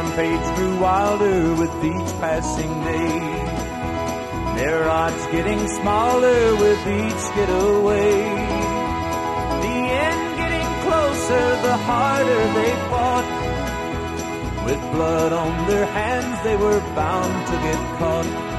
rampage grew wilder with each passing day. Their odds getting smaller with each getaway. The end getting closer, the harder they fought. With blood on their hands, they were bound to get caught.